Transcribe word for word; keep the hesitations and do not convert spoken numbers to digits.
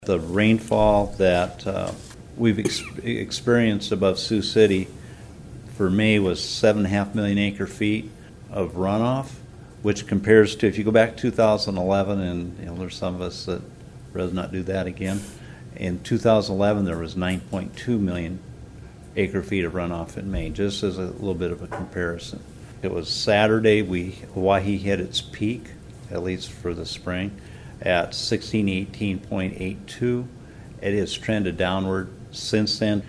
The rainfall that uh, we've ex- experienced above Sioux City for May was seven point five million acre feet of runoff, which compares to, if you go back to two thousand eleven, and you know, there's some of us that rather not do that again. In two thousand eleven, there was nine point two million acre feet of runoff in May, just as a little bit of a comparison. It was Saturday, we Hawaii hit its peak, at least for the spring, at sixteen eighteen point eight two. It has trended downward since then.